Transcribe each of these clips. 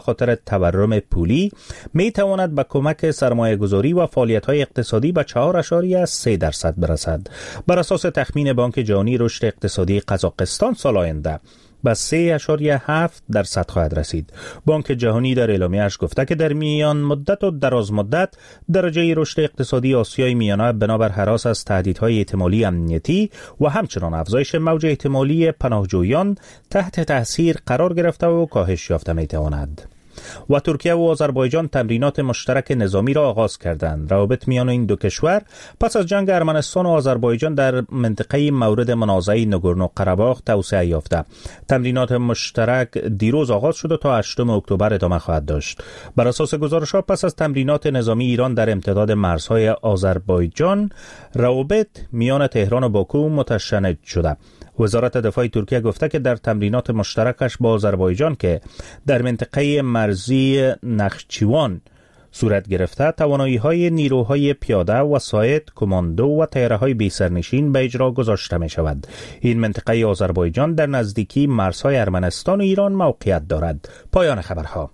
خاطر تورم پولی می تواند به کمک سرمایه گذاری و فعالیت های اقتصادی به 4.3% برسد. بر اساس تخمین بانک جهانی رشد اقتصادی قزاقستان سال آینده به 3.7% خواهد رسید. بانک جهانی در اعلامیه‌اش گفته که در میان مدت و دراز مدت درجه رشد اقتصادی آسیای میانه بنابر هراس از تهدیدهای احتمالی امنیتی و همچنان افزایش موج احتمالی پناهجویان تحت تاثیر قرار گرفته و کاهش یافته می‌تواند. و ترکیه و آذربایجان تمرینات مشترک نظامی را آغاز کردند. روابط میان این دو کشور پس از جنگ ارمنستان و آذربایجان در منطقه مورد منازعه نگورنو قره‌باغ توسعه یافته. تمرینات مشترک دیروز آغاز شد و تا 8 اکتبر ادامه خواهد داشت. بر اساس گزارش‌ها پس از تمرینات نظامی ایران در امتداد مرزهای آذربایجان، روابط میان تهران و باکو متشنج شده. وزارت دفاع ترکیه گفته که در تمرینات مشترکش با آذربایجان که در منطقه مرزی نخچیوان صورت گرفته، توانایی‌های نیروهای پیاده، وسایط، کماندو و طیاره‌های بی‌سرنشین به اجرا گذاشته می‌شود. این منطقه آذربایجان در نزدیکی مرزهای ارمنستان و ایران موقعیت دارد. پایان خبرها.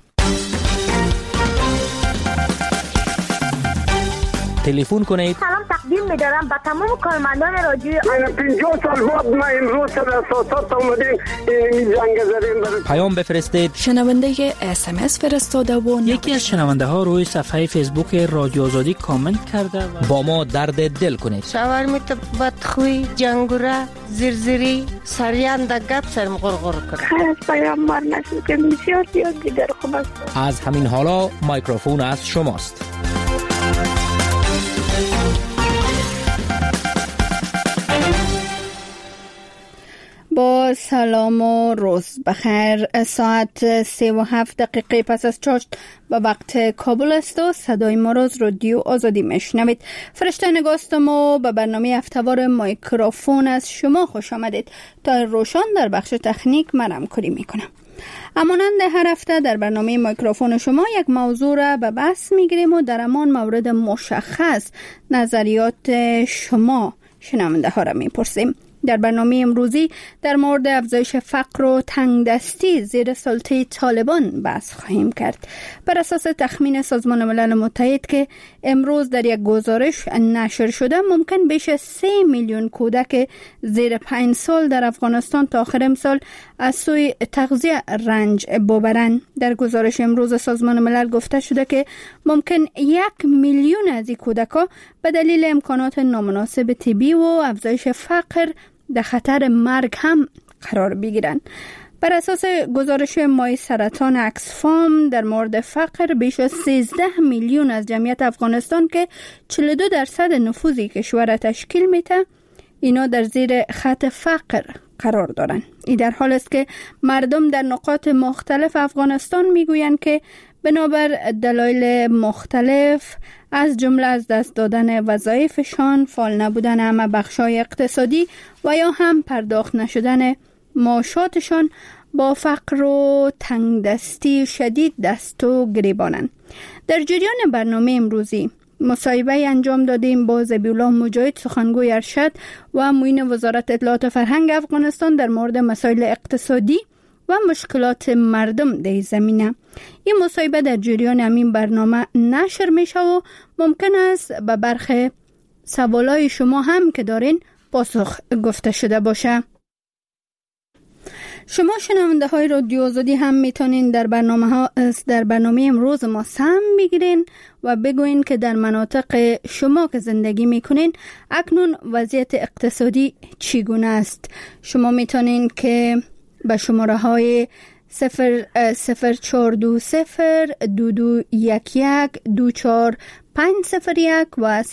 تلفن کنید. سلام تقدیم می‌دارم به تمام کارمندان رادیو. من 50 سال بعد ما امروز سر اساسات اومدیم این جنگ زدیم. پیام بفرستید. شنونده SMS فرستاده و یکی از شنونده ها روی صفحه فیسبوک رادیو آزادی کامنت کرده و با ما درد دل کنید. شاورمیت بدخوی، جنگوره، زرزری، سریان دگب سرم غرغر کنه. از پیامبر نسل که بسیار زیادی در خوب است. از همین حالا مایکروفون از شماست. با سلام و روز بخیر. ساعت 3:07 پس از 4 به وقت کابل است و صدای ما را از رادیو آزادی میشنوید. فرشته نگاستم و به برنامه هفته‌وار مایکروفون از شما خوش آمدید. تا روشان در بخش تکنیک من همکاری میکنم. همانند هر هفته در برنامه مایکروفون شما یک موضوع را به بحث میگیریم و در همان مورد مشخص نظریات شما شنونده ها را میپرسیم. در برنامه امروزی در مورد افزایش فقر و تنگدستی زیر سلطه طالبان بحث خواهیم کرد. بر اساس تخمین سازمان ملل متحد که امروز در یک گزارش نشر شده، ممکن بیش از 3 میلیون کودک زیر 5 سال در افغانستان تا آخر امسال از سوی تغذیه رنج ببرند. در گزارش امروز سازمان ملل گفته شده که ممکن 1 میلیون از این کودک‌ها به دلیل امکانات نامناسب طبی و افزایش فقر در خطر مرگ هم قرار بگیرند. بر اساس گزارش مای سرطان اکسفام در مورد فقر، بیش از 13 میلیون از جمعیت افغانستان که 42% نفوذ کشور تشکیل میده، اینا در زیر خط فقر قرار دارند. این در حال است که مردم در نقاط مختلف افغانستان میگویند که بنابر دلایل مختلف از جمله از دست دادن وظایفشان، فعال نبودن همه بخش‌های اقتصادی و یا هم پرداخت نشدن معاشاتشان، با فقر و تنگدستی شدید دست و گریبانند. در جریان برنامه امروزی مصاحبه انجام دادیم با ذبیح‌الله مجاهد، سخنگوی ارشد و معین وزارت اطلاعات و فرهنگ افغانستان در مورد مسائل اقتصادی و مشکلات مردم در زمینه. این مصاحبه در جریان همین برنامه نشر میشه و ممکن است به برخی سوالای شما هم که دارین پاسخ گفته شده باشه. شما شنونده های رادیو آزادی هم میتونین در برنامه امروز ما سهم بگیرین و بگوین که در مناطق شما که زندگی میکنین اکنون وضعیت اقتصادی چگونه است. شما میتونین که به شماره های 04202211240501 و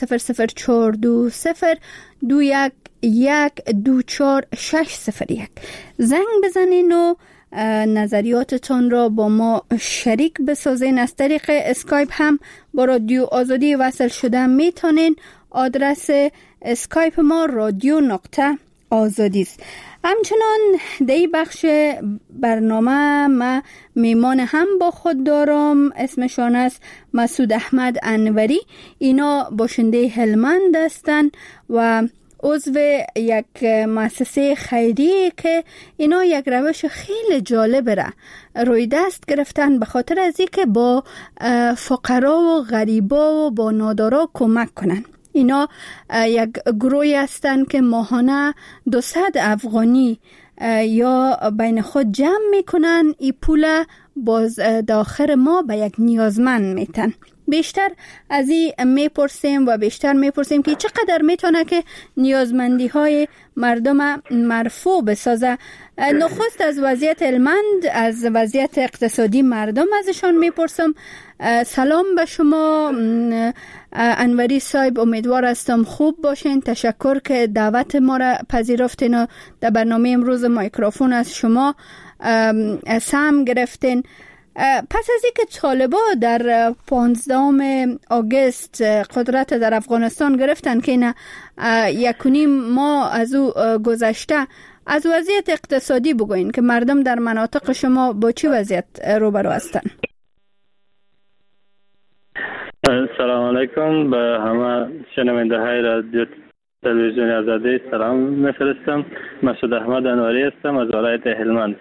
0042021124601 زنگ بزنین و نظریاتتان را با ما شریک بسازین. از طریق اسکایپ هم با رادیو آزادی وصل شده میتونین. آدرس اسکایپ ما radio.azadi است. همچنان در این بخش برنامه ما میمان هم با خود دارم، اسمشان است مسعود احمد انوری. اینا باشنده هلمند هستند و عضو یک مؤسسه خیریه که اینا یک روش خیلی جالب را روی دست گرفتن به خاطر از اینکه با فقرا و غریبا و با نادارا کمک کنن. اینا یک گروهی هستن که ماهانه 200 افغانی یا بین خود جمع میکنن. این پول باز داخل ما به یک نیازمند میتن. بیشتر از این میپرسیم و بیشتر میپرسیم که چقدر میتونه که نیازمندی های مردم مرفوع بسازه. نخست از وضعیت هلمند، از وضعیت اقتصادی مردم ازشان میپرسم. سلام به شما انوری صاحب، امیدوار هستم خوب باشین. تشکر که دعوت ما را پذیرفتین و در برنامه امروز مایکروفون از شما سهم گرفتین. پس از اینکه طالبا در 15 آگوست قدرت در افغانستان گرفتن که نه 1.5 ماه از او گذشته، از وضعیت اقتصادی بگوین که مردم در مناطق شما با چی وضعیت روبرو هستن؟ سلام علیکم به همه شنونده های رادیو تلویزیون آزادی سلام میفرستم. مسعود احمد انوری هستم از ولایت هلمند.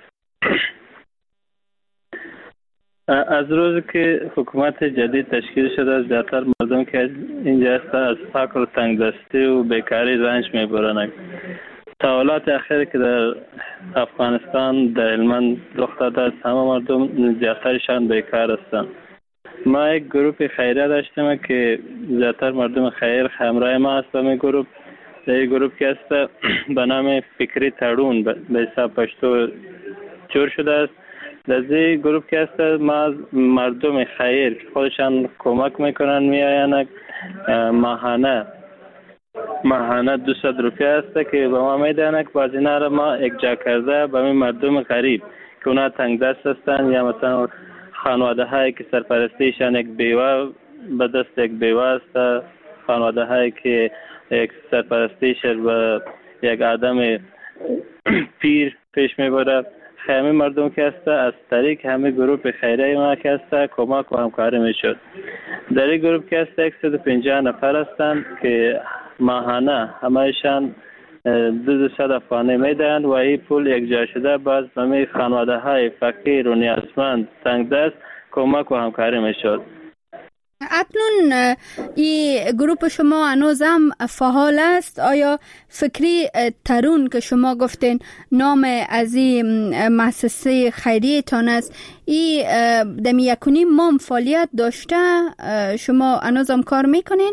از روزی که حکومت جدید تشکیل شده زیادتر مردم که اینجا هستن از فقر و تنگدستی و بیکاری رنج میبرند. تحولات اخیر که در افغانستان در هلمند رخ داده است، همه مردم زیادترشان بیکار هستند. ما یک گروه خیریه داشتیم که زیادتر مردم خیر همراه ما هست. به گروه در گروه که است به نام فکری ترون به حساب پشتو جور شده است. در این گروه که است ما مردم خیر خودشان کمک میکنن میآیند. ماهانه 200 روپیه است که به ما میدهند که باز اینا را ما یکجا کرده به مردم غریب که اونا تنگ دست هستند یا مثلا خانواده هایی که سرپرستیشان یک بیوه به دست یک بیوه است، خانواده هایی که یک سرپرستیش به یک آدم پیر پیش میبرد. همه مردم که هسته از طریق همه گروه خیریه ما که هسته کمک و همکاری میشد. در این گروه که هسته 150 نفر هستند که ماهانه همهشان 200 افغانی میدهند و این پول یکجا شده باز به خانواده های فقیر و نیازمند تنگ دست کمک و همکاری میشد. اکنون این گروپ شما هنوزم فعال است؟ آیا فکری ترون که شما گفتین نام از این مؤسسه خیریه تان است، این دمی 1.5 ماه فعالیت داشته، شما هنوزم کار میکنین؟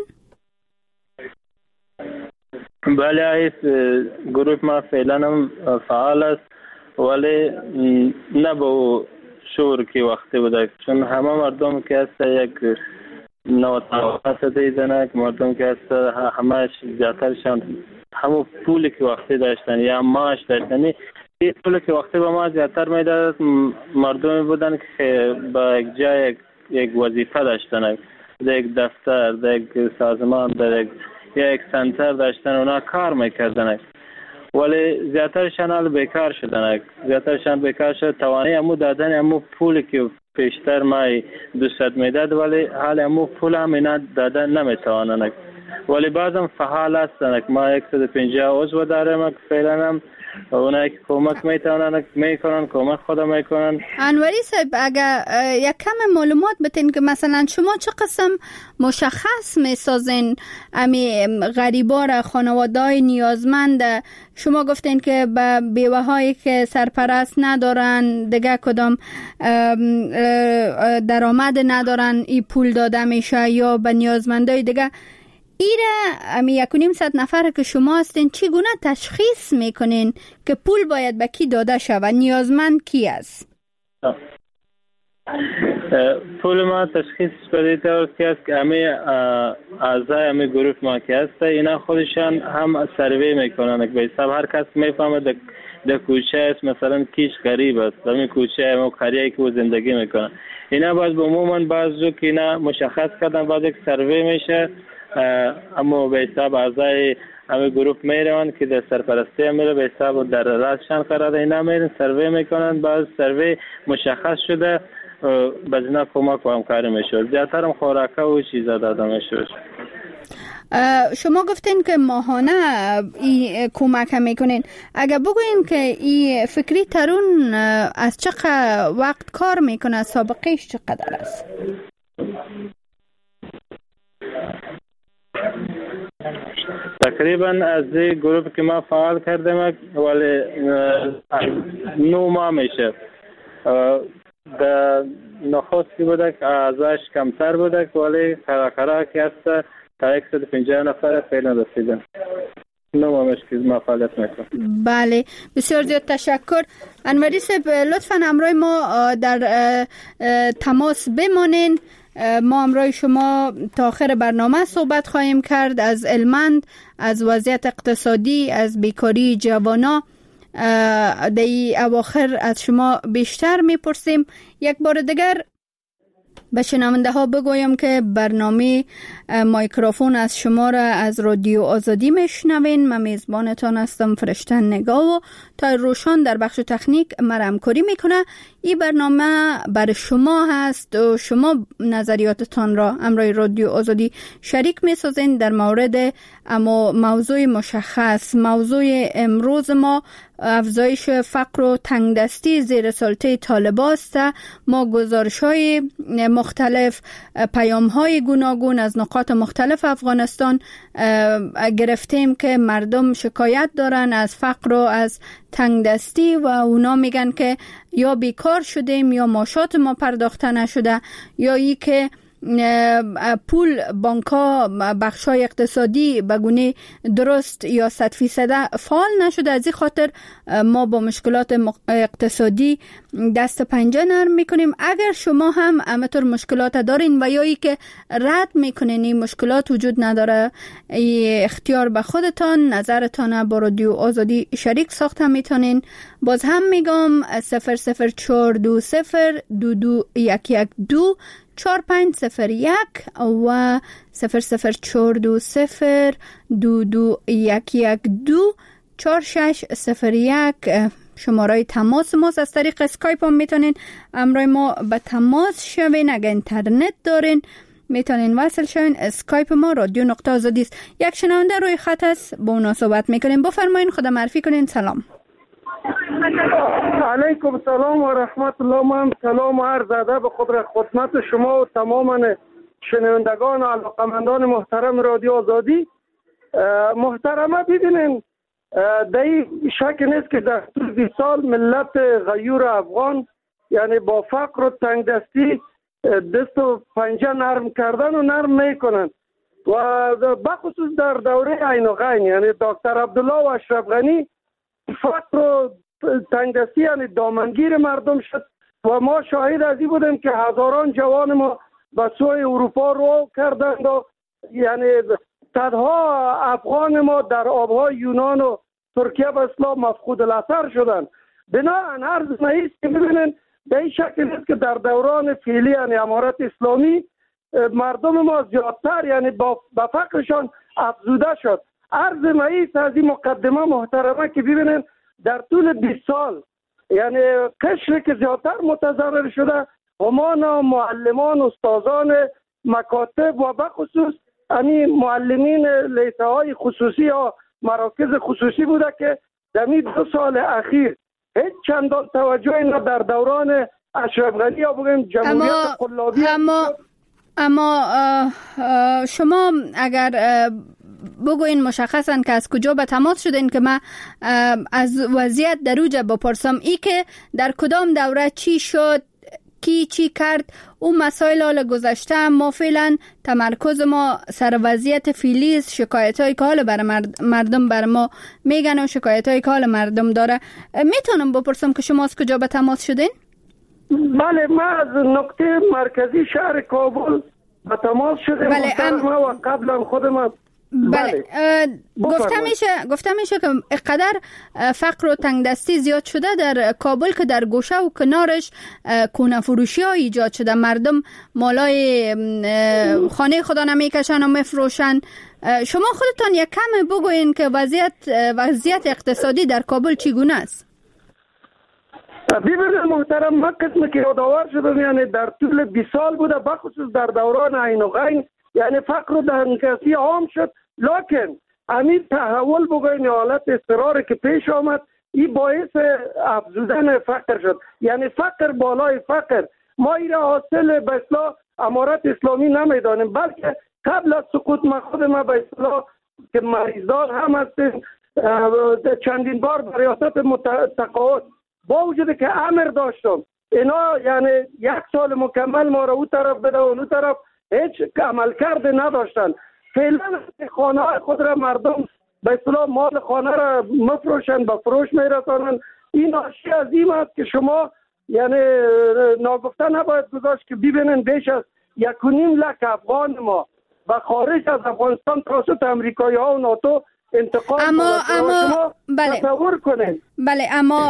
بله، این گروپ ما فعلا فعال است ولی نه با شور که وقتی بوده، چون همه مردم که هست یک نوتاوات دیدنه که مردم که هست همه زیادترشان همون پولی که وقتی داشتن یا معاش داشتن، این پولی که وقتی به ما زیادتر میداد مردمی بودن که با یک جای یک وظیفه داشتن، در یک دفتر، در یک سازمان، در یک سنتر داشتن، اونا کار میکردن ولی زیادترشان حال بیکار شدن. زیادترشان بیکار شد، توانی همو دادن همو پولی که پیشتر مای 200 میداد ولی حال همو پول هم اینا دادن نمیتوانند. ولی بعضم فعال هستند. ما 150 عضو داریم که فعلا هم اونایی که کمک میتونن میکنن، کمک خدا میکنن. انوری صاحب اگر یک کم معلومات بتین که مثلا شما چه قسم مشخص میسازین امی غریبا را، خانواده‌های نیازمند؟ شما گفتین که به بیوه هایی که سرپرست ندارن، دیگه کدام درآمد ندارن این پول داده میشه، یا به نیازمندای دیگه. ایره امی 1.5 نفر که شما هستین چگونه تشخیص میکنین که پول باید به کی داده شود؟ نیازمند کی است؟ پول ما تشخیص بدید که همه اعضای همه گروه ما که هست اینا خودشان هم سروی میکنن به حساب هر کس میفهمه در کوچه است مثلا کیش غریب است، همین کوچه همون قریه که زندگی میکنن. اینا باز به عموما بعضو که اینا مشخص کردن بعد یک سروی میشه، اما به حساب اعضای همه گروه میرون که در سرپرستی هم میره، به حساب در رازشان قرار اینا میرن سروی میکنن، بعض سروی مشخص شده باز اینا کمک و همکاری میشه. زیادتر هم خوراکه و چیزا داده میشه. شما گفتین که ماهانه این کمک میکنین. اگر بگوین که این فکری ترون از چقدر وقت کار میکنه، سابقهش چقدر است؟ تقریبا از گروه که ما فعال کردم ولی 9 ماه میشه. در نخستی بوده که ازش کمتر بوده ولی خرا که هست تا 150 نفر فعلا رسیدن. 9 ماه میشه که ما فعالیت میکنم. بله، بسیار زیاد تشکر. انوری صاحب لطفاً همراه ما در تماس بمانین. ما همراه شما تا آخر برنامه صحبت خواهیم کرد از علمند، از وضعیت اقتصادی، از بیکاری جوانا. در این اواخر از شما بیشتر میپرسیم. یک بار دیگر به شنونده ها بگویم که برنامه مایکروفون از شما را از رادیو آزادی میشنوین. من میزبانتان هستم فرشته نگاه و تا روشان در بخش تکنیک همکاری میکنه. این برنامه برای شما هست و شما نظریاتتان را همراه رادیو آزادی شریک میسازین در مورد اما موضوع مشخص. موضوع امروز ما افزایش فقر و تنگدستی زیر سلطه طالبان است. ما گزارش‌های مختلف، پیام‌های گوناگون از نقاط مختلف افغانستان گرفتیم که مردم شکایت دارن از فقر و از تنگدستی و اونا میگن که یا بیکار شدیم یا معاشات ما پرداخته نشده یا ای که پول بانک‌ها بخش‌های اقتصادی به گونه درست یا 100% فعال نشده. از این خاطر ما با مشکلات اقتصادی دست پنجه نرم میکنیم. اگر شما هم همینطور مشکلات دارین و یا ای که رد میکنین این مشکلات وجود نداره، اختیار به خودتان، نظرتان با رادیو آزادی شریک ساخته میتونین. باز هم میگم 00420 22 4501 و 00420 22 4601 شماره تماس ماست. از طریق اسکایپ هم میتونین همراه ما به تماس شوین. اگر اینترنت دارین میتونین وصل شوین. اسکایپ ما رادیو.آزادی است. یک شنونده روی خط است، با اونا صحبت میکنین. بفرمایین، خدا معرفی کنین. سلام. علیکم سلام و رحمت الله. من سلام و عرض ادب خدمت شما و تمام شنوندگان و علاقمندان محترم رادیو آزادی. محترمه، ببینین در این شک نیست که در طول 20 سال ملت غیور افغان یعنی با فقر و تنگدستی دست و پنجه نرم کردن و نرم میکنن و بخصوص در دوره عین و غین یعنی دکتر عبدالله و اشرف غنی فقر و تنگدستی یعنی دامنگیر مردم شد و ما شاهد از این بودیم که هزاران جوان ما به سوی اروپا رو کردند و یعنی صدها افغان ما در آبهای یونان و ترکیه به اصطلاح مفقود الاثر شدند. بنابراین عرض نیست که ببینن به این شکل نیست که در دوران فعلی یعنی امارت اسلامی مردم ما زیادتر یعنی با فقرشان افزوده شد. عرض نیست از این مقدمه محترمه که ببینن در طول 20 سال یعنی قشر که زیادتر متضرر شده همان معلمان، استادان مکاتب و بخصوص معلمین لیسه های خصوصی یا مراکز خصوصی بوده که در 2 سال اخیر هیچ چندان توجهی نه در دوران اشرف غنی یا بگیم جمهوریت قلابی. اما شما اگر بگوین مشخصا که از کجا به تماس شدین که من از وضعیت در اوجه بپرسم، ای که در کدام دوره چی شد، کی چی کرد، اون مسائل حال گذشته. ما فعلا تمرکز ما سر وضعیت فعلی است، شکایت هایی که حال بر مردم بر ما میگن و شکایت هایی که حال مردم داره. میتونم بپرسم که شما از کجا به تماس شدین؟ بله، ما از نقطه مرکزی شهر کابل به تماس شدیم. بله، و قبلا خودم بله گفته میشه که اقدر فقر و تنگدستی زیاد شده در کابل که در گوشه و کنارش کونه فروشی ها ایجاد شده. مردم مالای خانه خدا نمیکشن و میفروشن. شما خودتان یک کم بگوین که وضعیت اقتصادی در کابل چگونه است؟ ببینید محترم، من قسمی که یادآور شدم یعنی در طول 20 سال بوده، بخصوص در دوران عین و غین یعنی فقر و دهنکسی عام شد. لکن همین تحول بگوین حالت اضطراری که پیش آمد این باعث افزودن فقر شد. یعنی فقر بالای فقر ما این را حاصل به اصطلاح امارت اسلامی نمیدانیم، بلکه قبل از سقوط خود ما به اصطلاح که مریضان هم هستیم چندین بار به ریاست تقاعد با وجود که امر داشتم اینا یعنی 1 سال مکمل ما را او طرف بده و اون طرف هیچ عمل کرده نداشتن. فعلا خانه خود را مردم به اصطلاح مال خانه را مفروشن به فروش میرسانن. این ناشی از این است که شما یعنی ناگفته نباید گذاشت که ببینن بیش از 1.5 لک افغان ما و خارج از افغانستان توسط امریکایی ها و ناتو انتقال اما بله تصور کنین. بله اما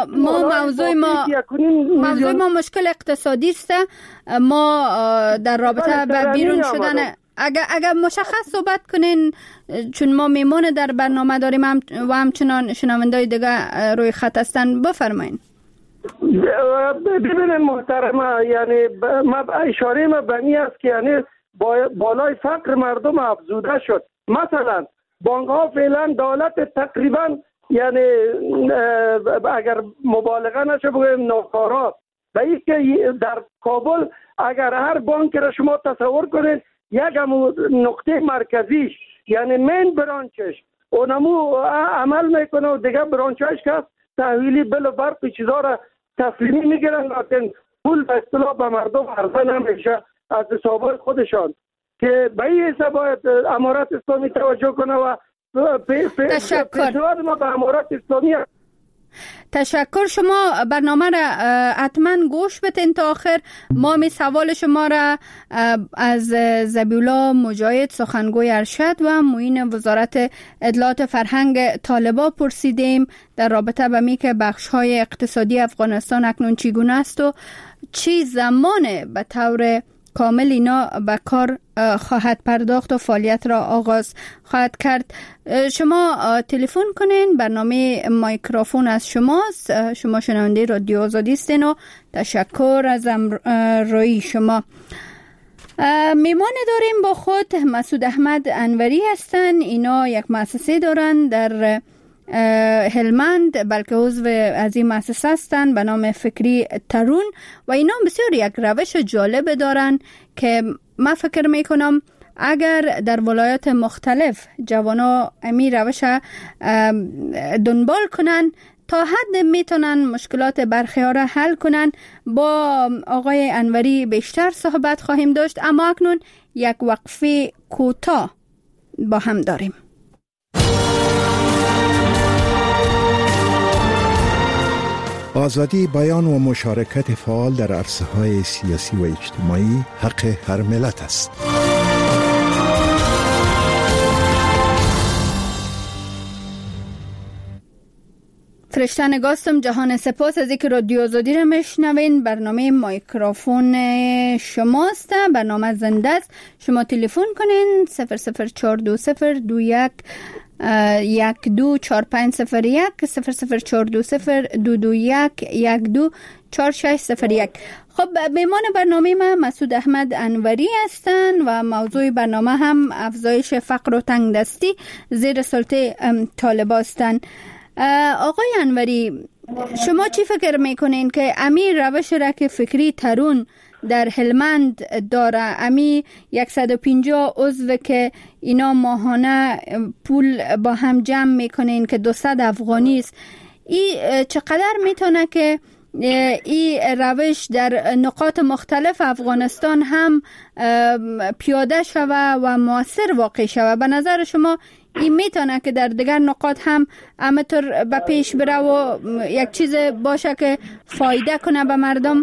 موضوع ما مشکل اقتصادی است. ما در رابطه با بیرون شدن اگر مشخص صحبت کنین چون ما میمون در برنامه داریم و همچنان شنوندای دیگه روی خط هستن بفرمایین. ببینید محترمه یعنی ما اشاره ما به این است که یعنی بالای فقر مردم افزوده شد. مثلا بانک ها فعلا دولت تقریبا یعنی اگر مبالغه نشه بگویم ناکارا و این که در کابل اگر هر بانک را شما تصور کنید یک نقطه مرکزیش یعنی مین برانچش اونمو عمل میکنه و دیگه برانچش که تحویلی بل و برق چیزا را تسلیمی میگیرن، لیکن پول به اصطلاح به مردم عرضه نمیشه از حسابات خودشان که به این حساب باید امارت اسلامی توجه کنه و پیشنهاد ما به امارت اسلامی. تشکر. شما برنامه را حتما گوش بدین تا آخر. ما می سوال شما را از ذبیحالله مجاهد سخنگوی ارشد و معین وزارت اطلاعات فرهنگ طالبان پرسیدیم در رابطه با می که بخش‌های اقتصادی افغانستان اکنون چگونه است و چی زمان به طور کامل اینا به کار خواهد پرداخت و فعالیت را آغاز خواهد کرد. شما تلفن کنین، برنامه مایکروفون از شماست. شما شنونده رادیو آزادی هستین و تشکر از روی شما. میمان داریم با خود مسعود احمد انوری هستن. اینا یک مؤسسه دارن در هلمند، بلکه عضو از این مؤسسه هستند به نام فکری ترون و اینا بسیار یک روش جالب دارن که من فکر میکنم اگر در ولایات مختلف جوانا امی روش دنبال کنن تا حد میتونن مشکلات برخی ها را حل کنن. با آقای انوری بیشتر صحبت خواهیم داشت، اما اکنون یک وقفه کوتاه با هم داریم. آزادی بیان و مشارکت فعال در عرصه‌های سیاسی و اجتماعی حق هر ملت است. فرشته نگاستم جهان سپاس از اینکه رادیو آزادی را میشنوین. برنامه مایکروفون شماست، برنامه زنده است. شما تلفن کنین 0042021 124501 0042022124601. خب میمان برنامه ما مسعود احمد انوری هستن و موضوع برنامه هم افزایش فقر و تنگدستی زیر سلطه طالبان هستن. آقای انوری، شما چی فکر میکنین که امیر روش را که فکری ترون در هلمند داره، امی 150 عضو که اینا ماهانه پول با هم جمع میکنین که 200 افغانی است، این چقدر میتونه که این روش در نقاط مختلف افغانستان هم پیاده شوه و مؤثر واقع شوه؟ به نظر شما این میتونه که در دیگر نقاط هم همطور به پیش بره و یک چیز باشه که فایده کنه به مردم؟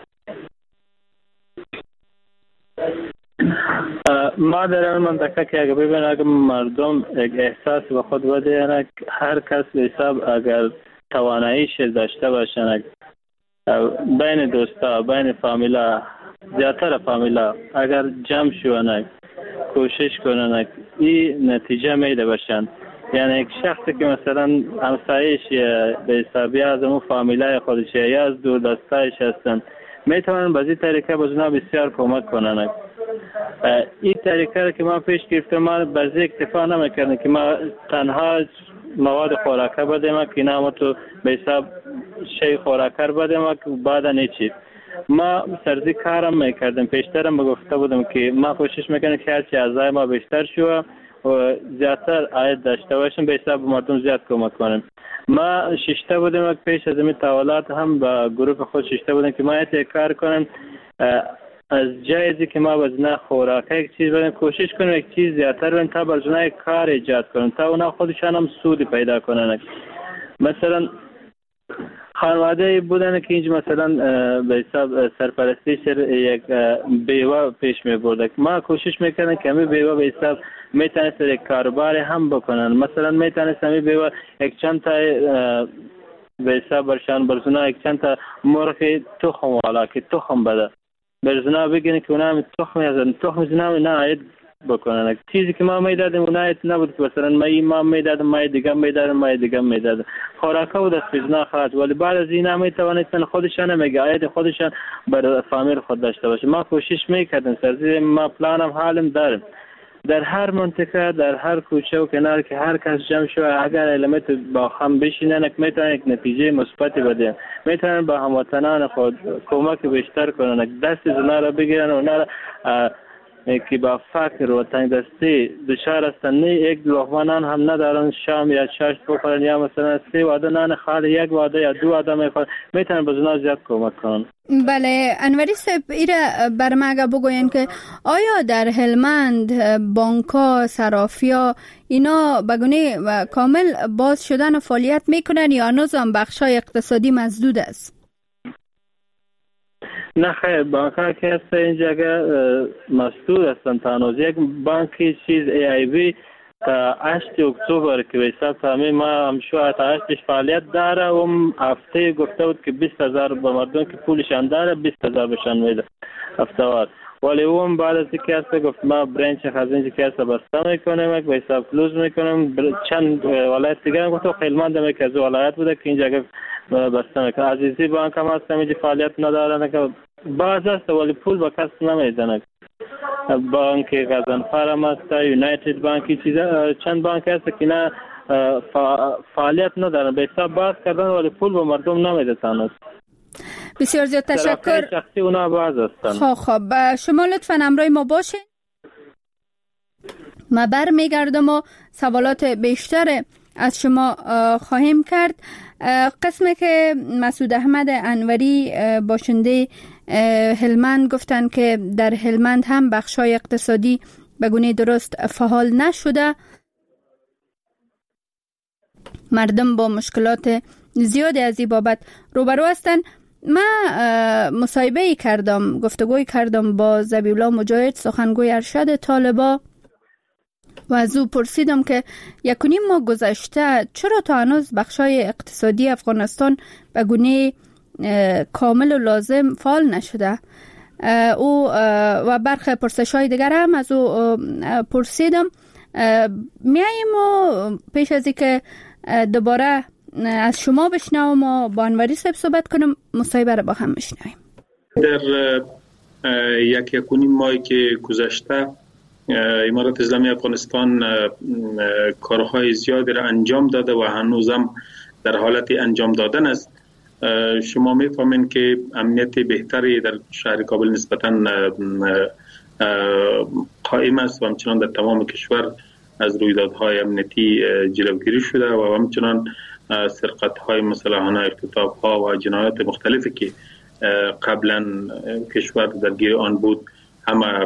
ما در این منطقه که اگر ببین اگر مردم یک احساس به خود بده، یعنی هر کس به حساب اگر تواناییش داشته باشن بین دوستا بین فامیلا زیادتر فامیلا اگر جمع شونن کوشش کنن این نتیجه میده باشن. یعنی یک شخصی که مثلا همسایش به حسابی از اون فامیلای خودش یا از دور دستایش هستن میتونن به این طریقه بزنا بسیار کمک کنن. این طریقه که ما پیش گرفتم، ما به ذی اکتفا نمیکردیم که ما تنها مواد خوراکه بدیم که نام تو به حساب شی خوراکه بدیم که بعد نیچید. ما سرزی کارم میکردم، پیشترم گفته بودم که ما کوشش میکنیم که هرچی اعضای ما بیشتر شو و زیادتر عاید داشته باشیم، به حساب مردم زیاد کمک کنیم. ما ششته بودیم که پیش از این تحولات هم با گروه خود ششته بودیم که ما یک کار کنیم، از جایزی که ما وزنه خوراکه یک چیز بدیم، کوشش کنیم یک چیز زیادتر بدیم تا برزنه یک کار ایجاد کنیم تا اونا خودشان هم سودی پیدا کنن. مثلا خانواده بودن که اینجا مثلا به حساب سرپرستی یک بیوه پیش می برده، ما کوشش میکنن که همه بیوه به حساب میتونست یک کاروبار هم بکنن. مثلا میتونست همه بیوه یک چند تا به حساب برشان برزنه یک چند تا مرغ تخم والا که تخم بده برزنه بگیرن که اونا هم تخم زنه نه عاید بکنن. چیزی که ما میدادیم اونایت نبود که مثلا ما میدادم ما دیگه میدادم خوراکه بود از فیزنا خرج، ولی بعد از این هم میتوانستن خودشان میگه عاید خودشان بر فامیل خود داشته باشه. ما کوشش میکردیم، سرزی ما پلانم حالم داریم در هر منطقه در هر کوچه و کنار که هر کس جمع شود اگر علمت با هم بشینن میتونن یک نتیجه مثبتی بدن، میتونن با هموطنان خود کمک بیشتر کنن، دست زنا را بگیرن، اونا را که با فقر و تنگ دستی دچار هستن، نه یک لقمه نان هم ندارن شام یا چاشت بخورن یا مثلا 3 واده نان خالی 1 واده یا 2 واده میخورن، میتونن به زنا زیاد کمک کنن. بله انوری صاحب ایره بر ما اگه بگوین که آیا در هلمند بانک‌ها صرافی‌ها اینا بگونه کامل باز شدن و فعالیت میکنن یا هنوز بخشای اقتصادی مسدود است؟ نه خیر، بانک ها که هست اینجا مسدود هستن. تانوز یک بانکی چیز AIB تا 8 اکتبر که به حساب تامین ما هم شو تا 8 فعالیت داره و هفته گفته بود که 20,000 به مردم که پولشان داره 20,000 بشان میده هفته‌وار، ولی اون بعد از اینکه هست گفت ما برنچ خزینه که هست بسته میکنیم به حساب کلوز میکنیم. چند ولایت دیگه گفت خیلمند هم که از ولایت بوده که اینجا بسته میکنه. عزیزی بانک هم هست اینجا فعالیت ندارن که باز است ولی پول به کس نمیدن. بانک غزنفر هم هست، یونایتد بانکی چیزا چند بانک هست که نه فعالیت ندارن، به حساب باز کردن ولی پول به مردم نمیدن. بسیار زیاد تشکر. شخصی اونا باز هستن. خب شما لطفاً همراه ما باشین. ما برمیگردم و سوالات بیشتر از شما خواهیم کرد. قسمی که مسعود احمد انوری باشنده هلمند گفتن که در هلمند هم بخشای اقتصادی به گونه درست فعال نشده، مردم با مشکلات زیادی از این بابت روبرو هستند. من مصاحبه کردم، گفتگوی کردم با ذبیحالله مجاهد سخنگوی ارشد طالبا و از او پرسیدم که 1.5 ماه گذشته چرا تا هنوز بخشای اقتصادی افغانستان به گونه کامل و لازم فعال نشده. او و برخی پرسش‌های دیگر هم از او پرسیدم. میاییم و پیش از اینکه دوباره از شما بشنوم و با انوری صاحب صحبت کنم مصاحبه را با هم بشنویم. در 1.5 ماهی که گذشته امارات اسلامی افغانستان کارهای زیادی را انجام داده و هنوزم در حالت انجام دادن است. شما می‌فهمین که امنیت بهتری در شهر کابل نسبتاً قائم است و همچنان در تمام کشور از رویدادهای امنیتی جلوگیری شده و همچنان سرقت‌های مسلحانه، اختطاف‌ها و جنایات مختلفی که قبلا کشور درگیر آن بود همه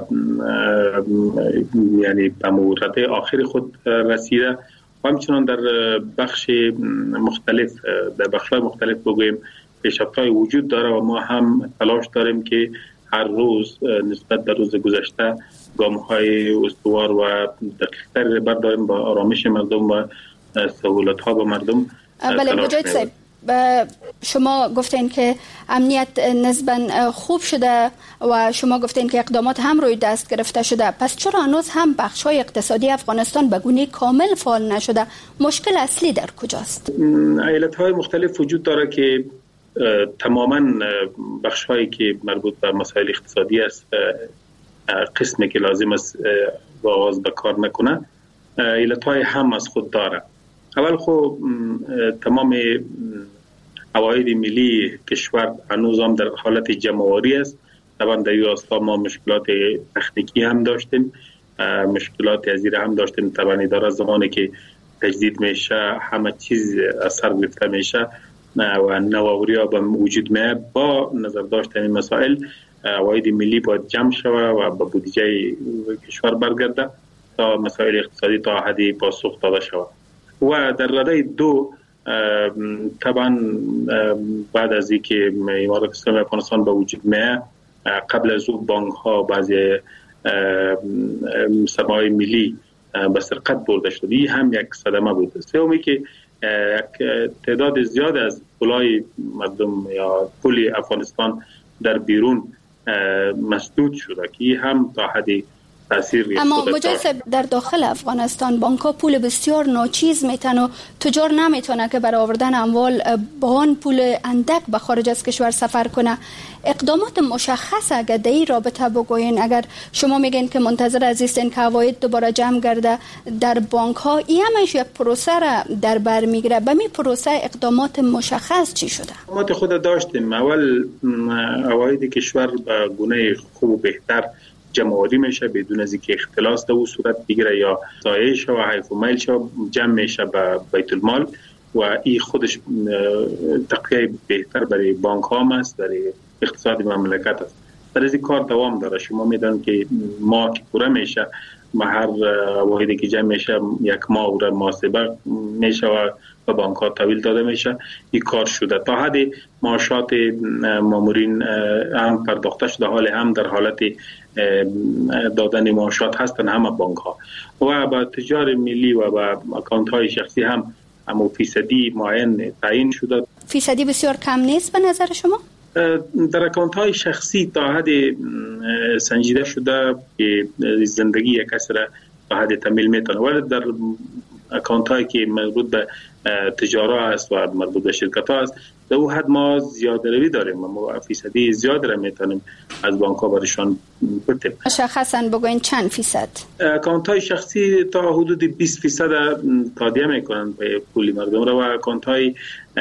یعنی به مورد آخر خود رسیده و همچنان در بخش مختلف در بخش‌های مختلف بگوییم پیشرفت‌های وجود داره و ما هم تلاش داریم که هر روز نسبت در روز گذشته گام‌های استوار و دقیق‌تر برداریم با آرامش مردم و سهولت‌ها به مردم. بله مجاهد صاحب، شما گفتین که امنیت نسباً خوب شده و شما گفتین که اقدامات هم روی دست گرفته شده، پس چرا هنوز هم بخش‌های اقتصادی افغانستان به گونه کامل فعال نشده؟ مشکل اصلی در کجاست؟ علت‌های مختلف وجود داره که تماماً بخش‌هایی که مربوط به مسائل اقتصادی است قسمی که لازم است با آغاز به کار نکنه علتهای هم از خود داره. اول خب تمام عواید ملی کشور هنوز هم در حالت جمع‌آوری است. طبعا در این راستا ما مشکلات تکنیکی هم داشتیم، مشکلات ازیر هم داشتیم. طبعا اداره زمانی که تجدید میشه همه چیز از سر گرفته میشه و نوآوری ها به وجود میاد. با نظر داشتن این مسائل عواید ملی باید جمع شود و به بودجه کشور برگرده تا مسائل اقتصادی تا حدی پاسخ داده شود. و در رده دو طبعا بعد از اینکه امارات اسلامی افغانستان به وجود میاد، قبل از او بانک ها بعضی سرمایه ملی به سرقت برده شد. این هم یک صدمه بود. سومی که یک تعداد زیاد از پولای مردم یا پول افغانستان در بیرون مسدود شده که این هم تا حدی تاثیر ریخته. اما مجلس در داخل افغانستان بانک‌ها پول بسیار ناچیز میتن و تجار نمیتونه که برای آوردن اموال با آن پول اندک به خارج از کشور سفر کنه. اقدامات مشخص اگر در این رابطه بگوین، اگر شما میگین که منتظر عزیزین که عواید دوباره جمع گرده در بانک‌ها، این همش یک پروسه را در بر میگیره. به می پروسه اقدامات مشخص چی شده؟ اقدامات خود داشتیم. اول عواید کشور به گونه خوب و بهتر جمع‌آوری میشه بدون از اینکه اختلاس در صورت بگیره یا ضایع شه و حیف و میل شه، جمع میشه به بیت المال و این خودش تقویه بهتر برای بانک ها است، برای اقتصاد مملکت است. در این کار دوام داره. شما میدونید که ماه که پوره میشه ما هر واحدی که جمع میشه یک ماه و محاسبه میشه و به بانک ها تحویل داده میشه. این کار شده تا حد معاشات مامورین هم پرداخته شده، حال هم در حالت دادن معاشات هستن همه بانک ها و با تجار ملی و با اکانت های شخصی هم فیصدی معین تعیین شده. فیصدی بسیار کم نیست به نظر شما؟ در اکانت های شخصی تا حد سنجیده شده که زندگی یک کسی را تا حد تحمیل میتونه، ولی در اکانت هایی که مربوط به تجارت است و مربوط به شرکت ها است در اون حد ما زیاده روی داریم. ما فیصدی زیاد را میتونیم از بانک ها برشان بتیم. مشخصاً بگوین چند فیصد؟ اکانت های شخصی تا حدود 20% تادیه میکنن به پول مردم را و اکانت های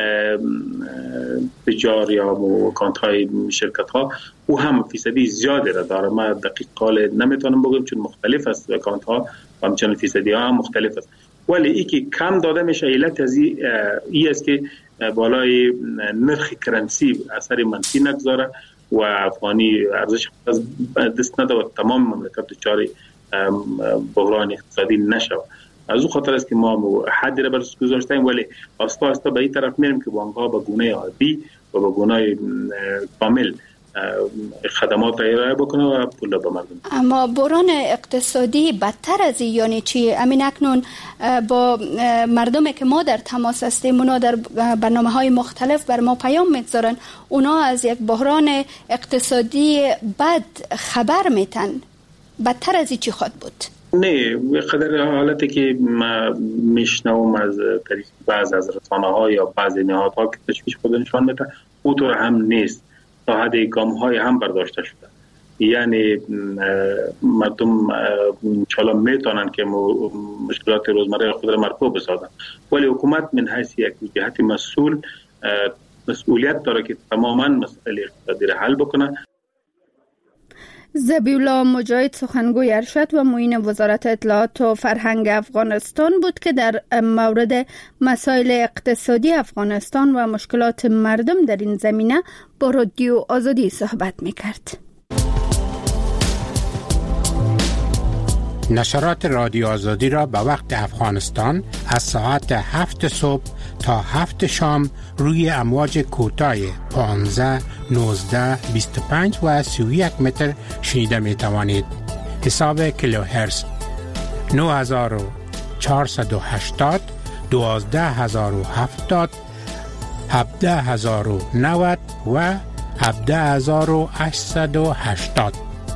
تجار یا اکانت های شرکت ها او هم فیصدی زیاده را داره. ما دقیق قال نمیتونم بگم چون مختلف است اکانت ها و همچنین فیصدی ها هم مختلف است. ولی ای که کم داده میشه علت از این است که بالای نرخ کرنسی اثر منفی نگذاره و افغانی ارزش از دست نده و تمام مملکت دچار بحران اقتصادی نشه. از اون خاطر است که ما حدی را برش گذاشتیم، ولی آستا آستا به این طرف میریم که بانک ها به گونه عادی و به گونه کامل خدمات را ارائه بکنه و پول به مردم. اما بحران اقتصادی بدتر از این یعنی چی؟ امین اکنون با مردمی که ما در تماس هستیم اونا در برنامه‌های مختلف بر ما پیام میگذارن، اونا از یک بحران اقتصادی بد خبر میتن. بدتر از این چی خواهد بود؟ نه، به قدر حالتی که ما میشنوم از طریق بعض از رسانه‌ها یا بعضی نهادها که تشویش خودشان میده اونطور هم نیست. تا حد گام‌های هم برداشته شده. یعنی مردم انشاءالله میتونن که مشکلات روزمره خود را مرفوع بسازن، ولی حکومت من حیث یک جهت مسئولیت داره که تماما مسئله اقتصادی را حل بکنه. ذبیح‌الله مجاهد سخنگوی ارشد و معین وزارت اطلاعات و فرهنگ افغانستان بود که در مورد مسائل اقتصادی افغانستان و مشکلات مردم در این زمینه با رادیو آزادی صحبت می‌کرد. نشرات رادیو آزادی را به وقت افغانستان از ساعت 7 صبح تا 7 شام روی امواج کوتاه 15 19 25 و 31 متر شنیده می توانید. حساب کیلوهرتز 9480 12070 17090 و 17880.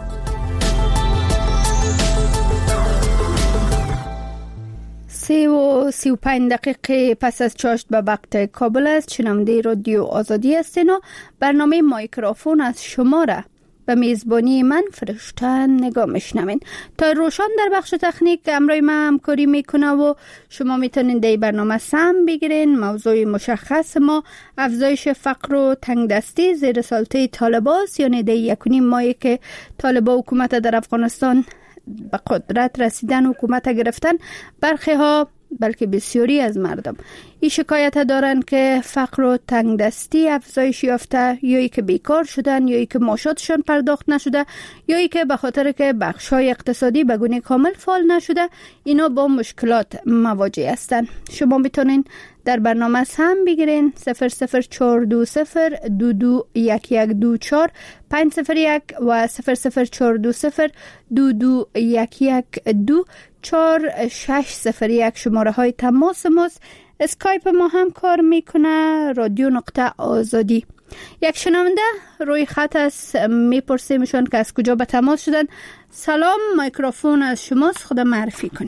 35 دقیقه پس از چاشت به وقت کابل است. شنونده رادیو آزادی هستین و برنامه مایکروفون از شما را به میزبانی من فرشته نگاه میشنوین. تا روشان در بخش تکنیک امروی من همکاری میکنه و شما میتونین در برنامه سهم بگیرین. موضوع مشخص ما افزایش فقر و تنگدستی زیر سلطه طالباست، یعنی در 1.5 ماهی که طالبا حکومت در افغانستان به قدرت رسیدن، حکومت گرفتن، برخی ها بلکه بسیاری از مردم این شکایت دارن که فقر و تنگدستی افزایش یافته، یا ای که بیکار شدن، یا ای که معاشاتشان پرداخت نشده، یا ای که به خاطر که بخشای اقتصادی به گونه کامل فعال نشده، اینا با مشکلات مواجه هستند. شما میتونین در برنامه سهم بگیرین. 00420 221124 501 و 00420 221124 601 شماره های تماس ماست. اسکایپ ما هم کار میکنه، رادیو نقطه آزادی. یک شنونده روی خط است، میپرسیمشون که از کجا به تماس شدن. سلام، میکروفون از شماست، خدا معرفی کنین.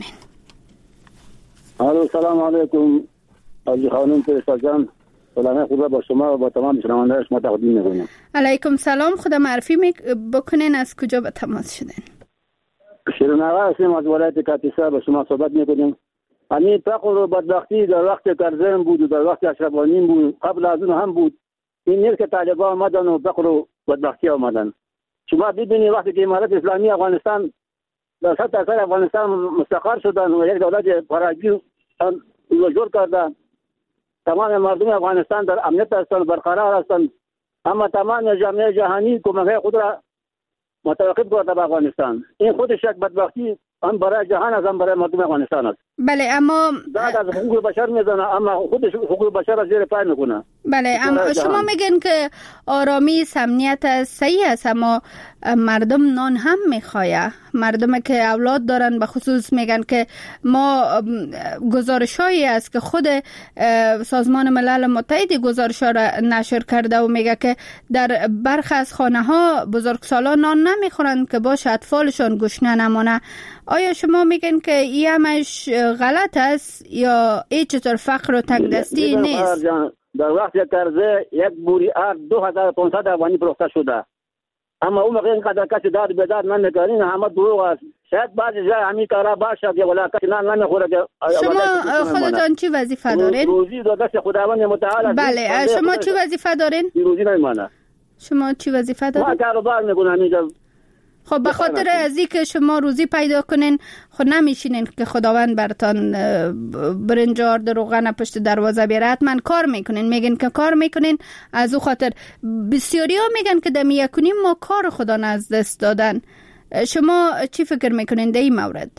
سلام علیکم آجی خانم فرشته جان، سلام خدا با شما و با تمام شنونده شما تقدیم میکنم. علیکم سلام، خدا معرفی بکنین از کجا به تماس شدن. شیرونوه هستیم از ولایت کاپیسا، با شما صحبت میکنیم. همین فقر و بدبختی در وقت کرزین بود و در وقت اشرف غنی بود، قبل از اون هم بود. این نیست که طالبان آمدن و فقر و بدبختی آمدن. شما ببینید وقتی که امارت اسلامی افغانستان در سطح اکثر افغانستان مستقر شدن و یک دولت فراگیر رو جور کردن، تمام مردم افغانستان در امنیت هستند، برقرار هستند، اما تمام جامعه جهانی کمک خود را متوقف کرده به افغانستان. این خودش یک بدبختی هم برای جهان است، هم برای مردم افغانستان است. بله، اما داد از حقوق بشر میزنه، اما خودش حقوق بشر را زیر پای میکنه. بله، اما شما میگن که آرامی امنیت صحیح است، اما مردم نان هم میخواه. مردم که اولاد دارن به خصوص میگن که ما گزارشایی است که خود سازمان ملل متحد گزارش‌ها را نشر کرده و میگه که در برخی از خانه ها بزرگسالان نان نمیخورن که باشه اطفالشان گشنه نمونه. آیا شما میگن که این همش غلط است یا چطور فقر و تنگدستی نیست؟ در وقت کرزه یک بوری ارد 2500 افغانی فروخته شده، اما اون موقع اینقدر کسی داد بداد نمیکنین، همه دروغ است. شاید بعضی جای همین کارا باشد یا ولی کسی نمیخوره. شما خودتان چی وظیفه دارین؟ روزی دو دست خداوند متعال. بله، شما چی وظیفه دارین؟ روزی نمیمانه. شما چی وظیفه دارین؟ ما کاروبار میکنم اینجا. خب به خاطر از اینکه شما روزی پیدا کنین خود نمیشینین که خداوند براتان برنجار در روغن پشت دروازه بیاره، حتما کار میکنین. میگن که کار میکنین، از او خاطر بسیاری ها میگن که دمی 1.5 ماه کار خدا از دست دادن. شما چی فکر میکنین در این مورد؟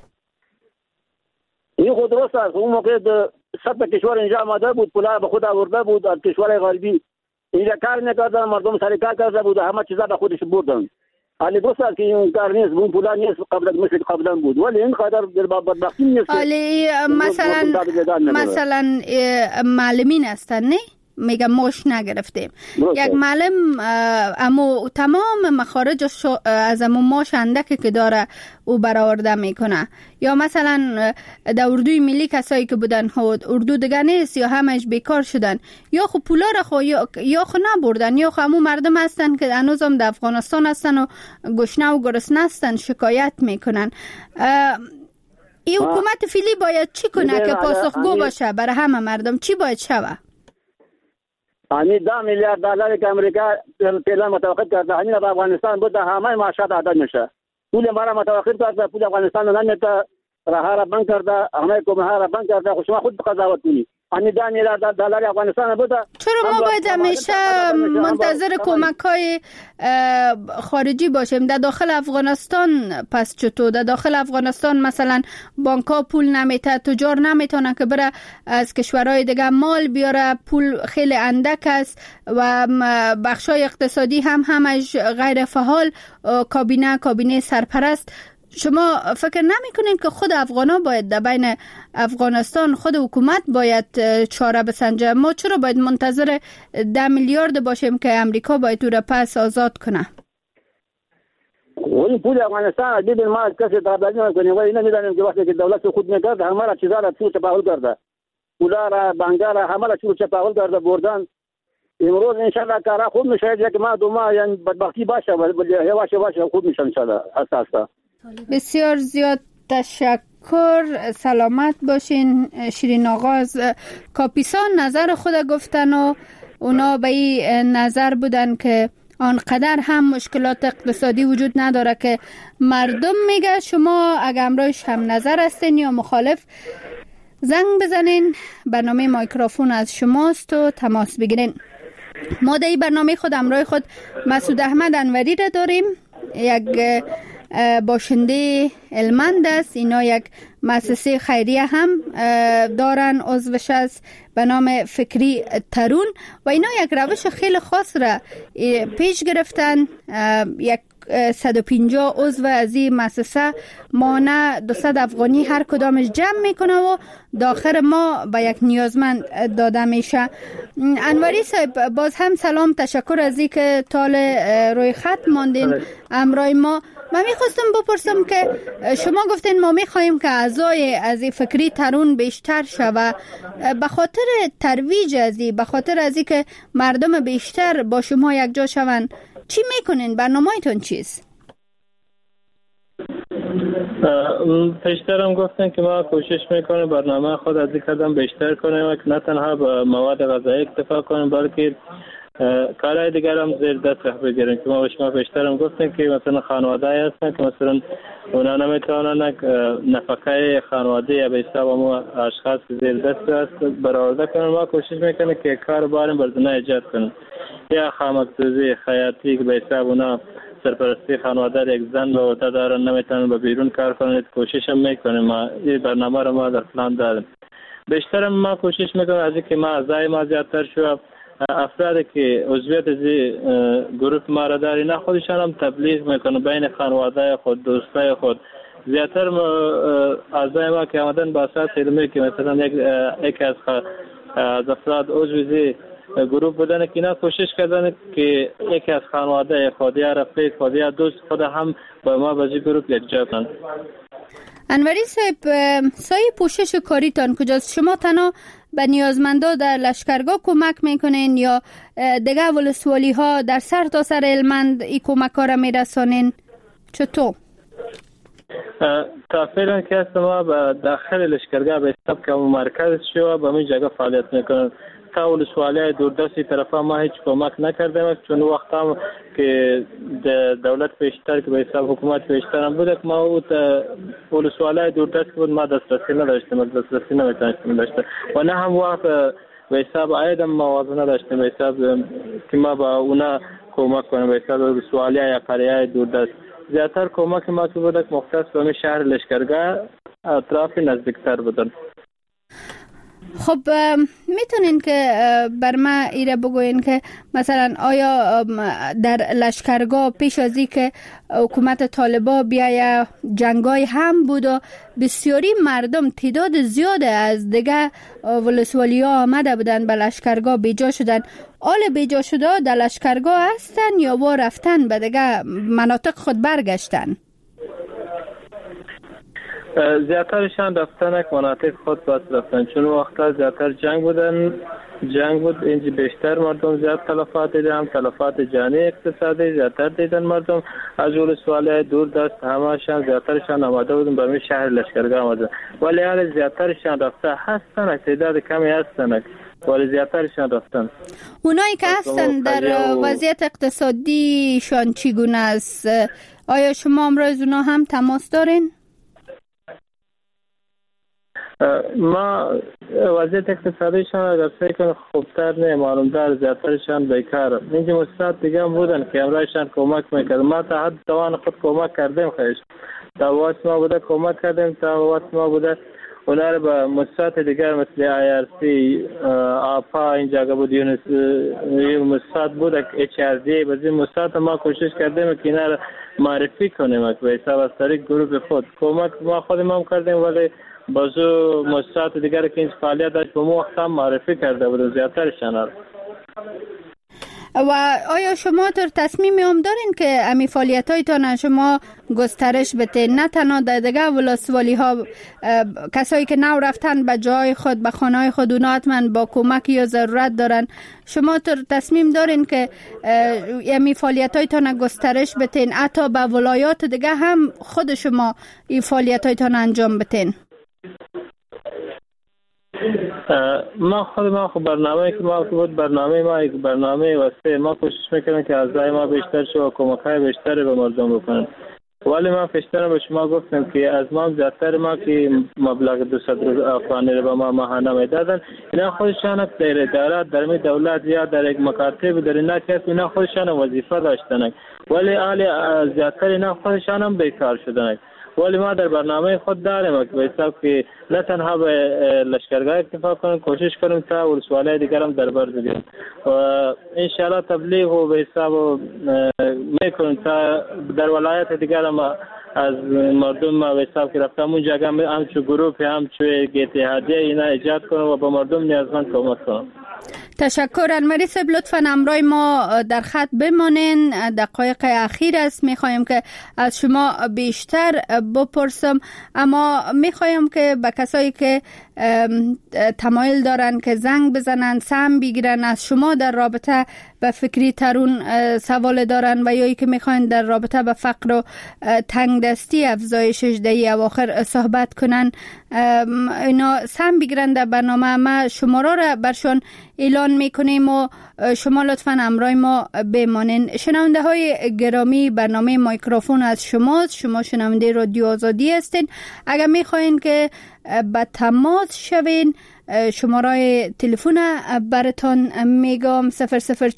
این خود درست است. اون موقع سطح کشور اینجا آمده بود، پولا به خود آورده بود از کشور غربی، اینجا کار میکردن، مردم سر کار کرده بود، همه چیزا به خودش بردن. علی دوست که این کار نیست، اون پولا نیست قبلا بود، ولی این قدر در بدبختی نیست. علی مثلا معلمین هستن نه؟ میگم ماش نگرفتیم. یک معلم امو تمام مخارج از امو ماش اندکی که داره او برآورده میکنه. یا مثلا در اردوی ملی کسایی که بودن خود اردو دیگه نیست، یا همش بیکار شدن، یا خو پولا را خو یا خو نبردن، یا خو امو مردم هستن که هنوزم در افغانستان هستن و گشنه و گرسنه هستن شکایت میکنن. این حکومت فعلی باید چی کنه که پاسخگو باشه برای همه مردم؟ چی باید شوه؟ همین 10 میلیارد دلار که امریکا فعلا متوقف کرده، همین به افغانستان بود، همه معاشات عدد میشه. پول ما را متوقف کرده، پول افغانستان رو نمیده، راه را بند کرده، همه کمه ها را بند کرده. خود شما خود قضاوت کنید. همین 10 میلیارد دلار افغانستان بود. چرا ما باید همیشه منتظر کمک‌های خارجی باشیم؟ در داخل افغانستان پس چطور؟ در داخل افغانستان مثلا بانک‌ها پول نمیته، تجار نمیتونن که بره از کشورهای دیگه مال بیاره، پول خیلی اندک است و بخشای اقتصادی هم همش غیر فعال، کابینه سرپرست. شما فکر نمی‌کنین که خود افغانا باید در بین افغانستان خود حکومت باید چاره بسنجه؟ ما چرا باید منتظر 10 میلیارد باشیم که امریکا باید او را پس آزاد کنه؟ ولی پول افغانستان ببین ما از کسی دادگی نکنیم، ولی نمیدانیم که وقتی که دولت خود میکرد همه را چیزا را چور چپاول کرده، پولا را بانکا را همه را چور چپاول کرده بردن. امروز انشالله کارا خوب میشه، یک ماه دو ماه یعنی بدبختی باشه ولی هواش خوب میشه انشالله. اساسا بسیار زیاد تشکر، سلامت باشین. شیرین آقا از کاپیسا نظر خود گفتن و اونا به این نظر بودن که آنقدر هم مشکلات اقتصادی وجود نداره که مردم میگه. شما اگر امروز هم نظر هستین یا مخالف زنگ بزنین، برنامه مایکروفون از شماست و تماس بگیرین. ما در این برنامه خود امروز خود مسعود احمد انوری را داریم، یک باشنده هلمند است. اینا یک مؤسسه خیریه هم دارن، عضوش است به نام فکری ترون و اینا یک روش خیلی خاص را پیش گرفتن. یک 150 عضو از این مؤسسه مانع 200 افغانی هر کدامش جمع میکنه و داخل ما به یک نیازمند داده میشه. انوری صاحب باز هم سلام، تشکر از این که تال روی خط ماندین امرای ما. من میخواستم بپرسم که شما گفتین ما میخوایم که اعضای از این فکری ترون بیشتر شوه، به خاطر ترویج از این، به خاطر از این که مردم بیشتر با شما یک جا شون، چی میکنین؟ برنامه‌تون چیست؟ پیشترم گفتن که ما کوشش میکنیم برنامه خود از این قدم بیشتر کنیم و نه تنها به مواد غذایی اکتفا کنیم بلکه کارهای دیگر هم زیر دست بگیریم. که ما به شما بیشترم گفتیم که مثلا خانواده هستن که مثلا اونا نمیتونن نفقه خانواده یا به حساب ما اشخاص زیر دست است برآورده کنیم. ما کوشش میکنیم که کار باریم بردنه ایجاد کنیم، یا خامک‌سازی خیاطی که به حساب اونا سرپرستی خانواده یک زن و عهده دارن نمیتونن به بیرون کار کنن. کوشش هم میکنیم، ما این برنامه رو ما در پلان داریم. بیشتر ما کوشش میکنیم از اینکه ما اعضای ما زیادتر شو، افرادی که عضویت از گروه ما را داری نه خودشان هم تبلیغ میکنن بین خانواده خود، دوستای خود. زیادتر اعضای ما که آمدن با اساس علمی که مثلا یک از افراد عضو گروه بودن که اینا کوشش کردن که یکی از خانواده خود یا رفیق خود یا دوست خود هم با ما به این گروه یکجا کنن. انوری صاحب، سایه پوشش کاریتان کجاست؟ شما تنها به نیازمندا در لشکرگاه کمک میکنین یا دیگه ولسوالی ها در سر تا سر هلمند این کمک ها را میرسانین؟ چطور؟ تا فعلا که ما به داخل لشکرگاه به حساب که مرکز شو به می جگه فعالیت میکنن. تا ولسوالی دوردستی طرفا ما هیچ کمک نکردیم، چون وقت هم که دولت پیشتر که به حساب حکومت پیشتر هم بود که ما او ولسوالی دوردست بود ما دسترسی نداشتیم، دسترسی نمیتونستیم داشته و نه هم وقت به حساب عاید هم موازنه داشتیم به حساب که ما با اونا کمک کنیم به حساب ولسوالی یا قریه دوردست. زیادتر کمک ما که بود که مختص به شهر لشکرگاه اطراف نزدیکتر بودن. خب میتونین که بر ما ایره بگوین که مثلا آیا در لشکرگاه پیش از این که حکومت طالبا بیایه جنگای هم بود و بسیاری مردم تعداد زیاده از دیگه ولسوالی ها آمده بودن به لشکرگاه بیجا شدن، آل بیجا شده در لشکرگاه هستن یا با رفتن به دیگه مناطق خود برگشتن؟ زیادترشان رفتن مناطق خود باز رفتن، چون وقتا زیادتر جنگ بود اینجا بیشتر مردم زیاد تلفات دیدن، تلفات جانی اقتصادی زیادتر دیدن. مردم از ولسوالی دور دست همه‌شان زیادترشان آمده بودن به شهر لشکرگاه آمده، ولی حال زیادترشان رفته هستن، تعداد کمی هستن ولی زیادترشان رفتن. اونایی که هستن در وضعیت اقتصادیشان چگونه است؟ آیا شما امروز اونا هم تماس دارین؟ ما وضعیت اقتصادیشان اگر فکر خوبتر نه معلوم دار، زیادترشان بیکار. اینجا مستعد دیگه هم بودن که امرایشان کمک میکرد. ما تا حد توان خود کمک کردیم، خیش تا واسه ما بوده کمک کردیم، تا واسه ما بوده اونا رو به مستعد دیگر مثل IRC آپا اینجا بود یونس مستعد بوده HRD بزی مستعد ما کوشش کردیم که اینا رو معرفی کنیم به حساب از طریق گروه خود. کمک ما خودم هم کردیم ولی بازو مؤسسات دیگر که این فعالیت داشت به ما وقت هم معرفی کرده بود زیادترشان. و آیا شما در تصمیم هم دارین که امی فعالیت هایتان شما گسترش بتین، نه تنها در دیگه ولسوالی ها کسایی که نو رفتن به جای خود به خانه خود اونا حتما با کمک یا ضرورت دارن، شما در تصمیم دارین که امی فعالیت هایتان گسترش بتین، حتی به ولایات دیگه هم خود شما این فعالیت هایتان انجام بتین؟ ما خب برنامه که ما بود برنامه واسه ما کوشش میکنیم که اعضای ما بیشتر شو و کمک‌های بیشتر به مردم بکنن. ولی من پیشتر به شما گفتم که از ما زیادتر ما که مبلغ 200 افغانی رو به ما ماهانه میدادن، اینا خودشان در ادارات در دولت یا در یک مکاتب در اینا کس اینا خودشان وظیفه داشتن، ولی حالی زیادتر اینا خودشان هم بیکار شدن. ولی ما در برنامه خود داریم که به حساب که نه تنها به لشکرگاه اکتفا کنیم، کوشش کنیم تا ولسوالی دیگر هم در بر بگیریم و انشاءالله تبلیغ و به حساب میکنیم تا در ولایت دیگر هم از مردم ما به حساب که رفتم اون جگه همچو گروپ همچو اتحادیه اینا ایجاد کنیم و به مردم نیازمند کمک کنیم. تشکر. انوری صاحب لطفاً همراه ما در خط بمانین، دقایق اخیر است، میخوایم که از شما بیشتر بپرسم، اما میخوایم که به کسایی که تمایل دارن که زنگ بزنن سهم بگیرن از شما در رابطه به فکری ترون سوال دارن و یا ای که میخواین در رابطه به فقر و تنگ دستی افزایش دهی اواخر صحبت کنن، اینا سهم بگیرن در برنامه. ما شماره را برشون اعلان میکنیم و شما لطفاً همراه ما بمانین. شنونده های گرامی، برنامه مایکروفون از شماست، شما شنونده رادیو آزادی هستین. اگر میخواین که به تماس شوین، شماره تلفن براتون میگم 0042022112450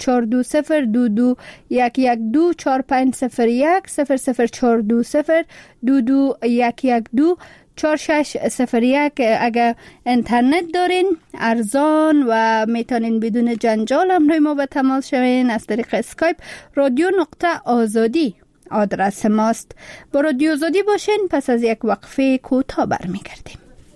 0042022112451. اگر اینترنت دارین ارزان و میتونین بدون جنجال همراه ما به تماس شوین از طریق اسکایپ radio.azadi آدرس ماست. با رادیو آزادی باشین. پس از یک وقفه کوتاه برمیگردیم.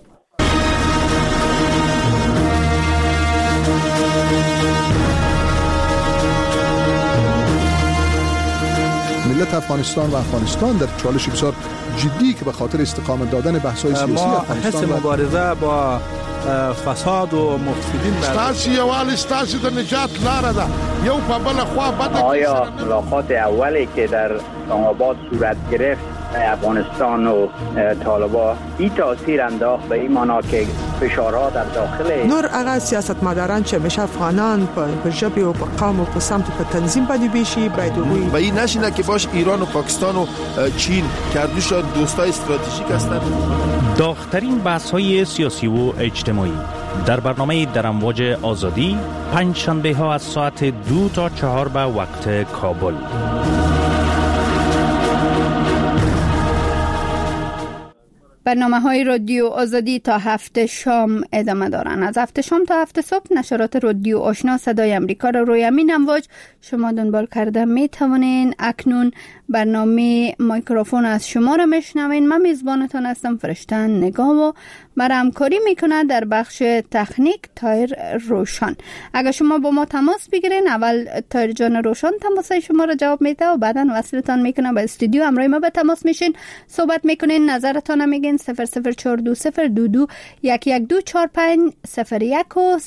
ملت افغانستان و افغانستان در چالش بسیار جدی که به خاطر استقامت دادن بحث‌های سیاسی افغانستان حس مبارزه با فساد و مفسدین ستاسي یوال ستاسي د نجات لاره ده یو په بل خوا بده. آیا ملاقات اولی که در اسلام‌آباد صورت گرفت افغانستان و طالبان این تاثیر انداخت به این معنا که فشارها در داخل نور هغه سیاستمداران چې همیشه افغانان په ژبه او په قوم او په سمت په تنظیم باندې بیشي باید وي و این نشینه که باش ایران و پاکستان و چین کردوش دوستای استراتژیک هستند. داغ‌ترین بحث‌های سیاسی و اجتماعی در برنامه در امواج آزادی پنج شنبه ها از ساعت 2 تا 4 به وقت کابل. برنامه‌های رادیو آزادی تا 7 شام ادامه دارند. از 7 شام تا 7 صبح نشرات رادیو آشنا صدای امریکا را روی همین امواج شما دنبال کرده می توانین. اکنون برنامه مایکروفون از شما را میشنوین. من میزبانتان هستم فرشته نگاه و مرا همکاری میکنه در بخش تکنیک تایر روشن. اگر شما با ما تماس بگیرین، اول تایر جان روشن تماسای شما را جواب میده و بعدا وصلتان میکنه به استودیو. همراه ما به تماس میشین، صحبت میکنین، نظرتان میگین. 0042022112450 و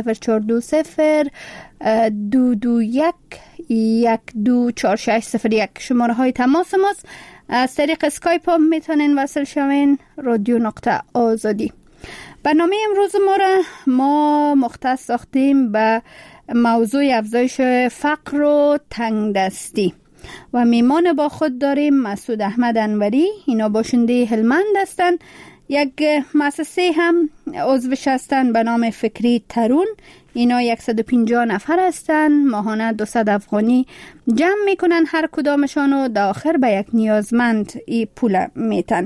0042022112451 شماره های تماس ماست. از طریق اسکایپ هم میتونین وصل شوین. radio.azadi. برنامه امروز ما مختص ساختیم به موضوع افزایش فقر و تنگ دستی و میمان با خود داریم مسعود احمد انوری. اینا باشنده هلمند هستن. یک مؤسسه هم عضوش هستن به نام فکری ترون. اینا 150 نفر هستن. ماهانه 200 افغانی جمع میکنن هر کدامشان و در آخر به یک نیازمند ای پول میتن.